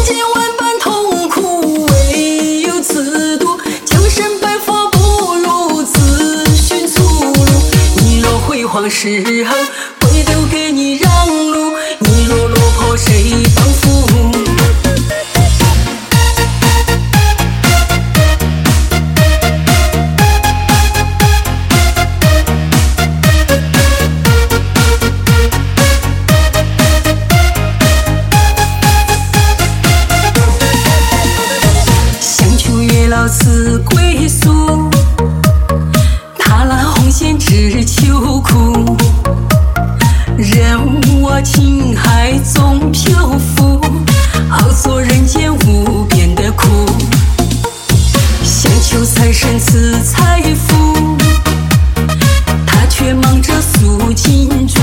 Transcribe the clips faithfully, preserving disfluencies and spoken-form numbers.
间万般痛苦，唯有自渡。江山百佛不如自寻出路。你若辉煌时候，会都给你让路；你若落魄，谁帮扶？老此归宿，踏浪红线知秋苦。任我情海中漂浮，熬作人间无边的苦。想求财神赐财富，他却忙着诉金珠。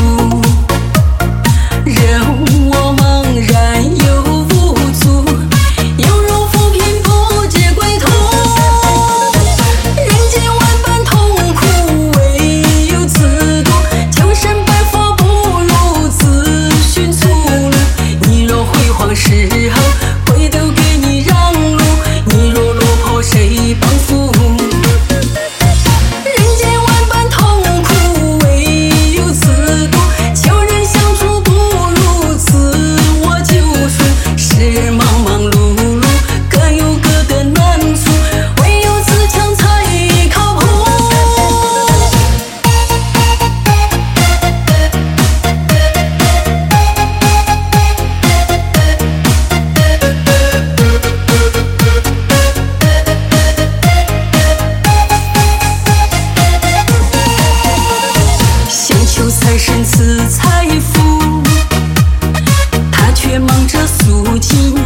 任我茫然又无助，犹如浮萍不解归途。人间万般痛苦，唯有自渡。江山百佛不如自寻出路。你若辉煌时候，会都给你让路；你若落魄，谁帮扶？人间万般痛苦，唯有自渡。求人相助不如自我救赎。世人忙忙碌碌，各有各的难处，唯有自强才靠谱。想求财神赐财富，他却忙着诉金